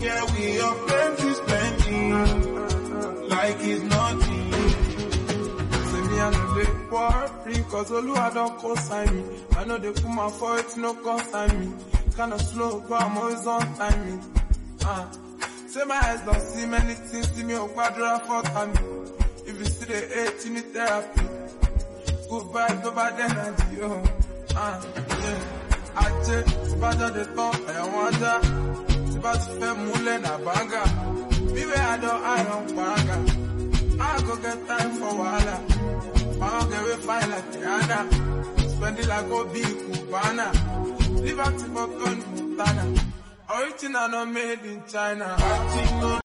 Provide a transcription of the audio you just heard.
care we are plenty spending like it's nothing. Say me I know they worry cause Oluwa don't consign me. I know they put my foot no consign me. Kinda slow but I'm always on timing. Say my eyes don't see many things, see me on quadra for time. If you see the hate, you need therapy. Goodbye, go bad energy, yeah. Ache, c'est pas dans des temps, I wonder. C'est pas tu fais mouler na banga. Me where I don't banga. I go get time for wahala. I don't get we fine like Rihanna. Spend it like Obi Cubana. Live out for Montana. Original not made in China.